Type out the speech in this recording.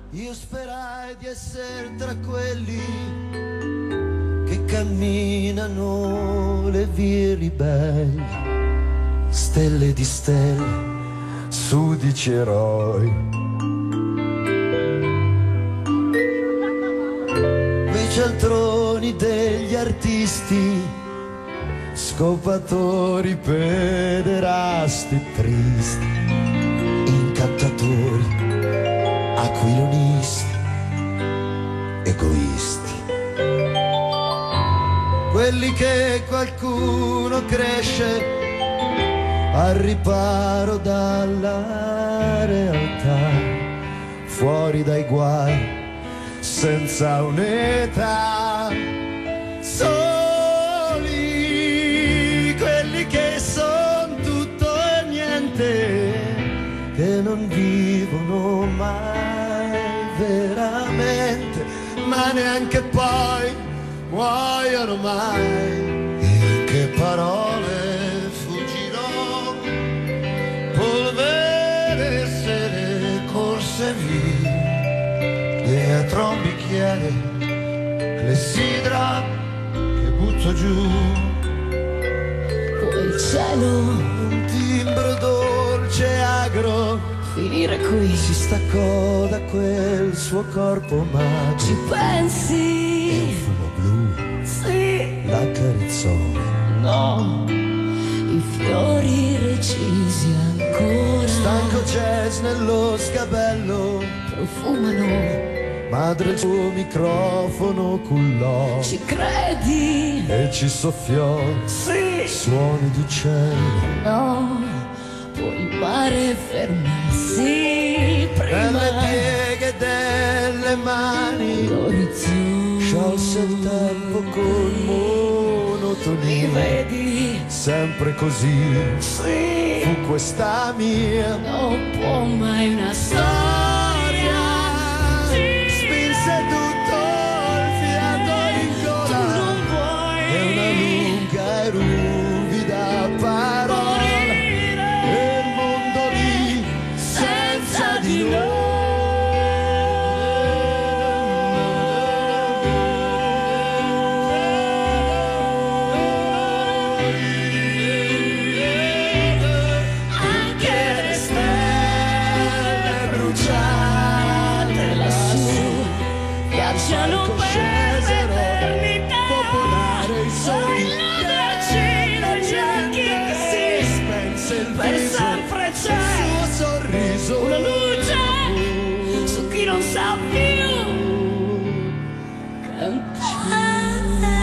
Io sperai di essere tra quelli che camminano le vie ribelli, stelle di stelle, sudici eroi. Quei cialtroni degli artisti, scopatori, pederasti, tristi, incantatori, aquilonisti, egoisti. Quelli che qualcuno cresce al riparo dalla realtà, fuori dai guai, senza un'età. Soli quelli che son tutto e niente, che non vivono mai veramente, ma neanche poi muoiono mai. E anche parole fuggirò, polvere se le corse via, dietro un bicchiere clessidra che butto giù. Quel cielo, Un timbro dolce agro, finire qui. si staccò da quel suo corpo Ci magico e un pensi? fumo blu Sì, l'accarezzò. no, i fiori recisi ancora Stanco jazz nello sgabello, profumano. madre il suo microfono cullò Ci credi? e ci soffiò Sì, suoni d'uccello. no, può il mare fermarsi prima. Nelle pieghe delle mani L'orizzonte, sciolse il tempo con li monotonia. vedi? Sempre così Sì, fu questa mia non può mai una storia spinse tutto il fiato in tu gola non e una puoi lunga e ruvida parola morire e il mondo lì senza di noi. anche le stelle bruciate lassù viaggiano per l'eternità. Popolare i sogni Illuderci da cerchi si spense il per viso, sempre il c'è suo sorriso, una luce su chi non sa più cantare.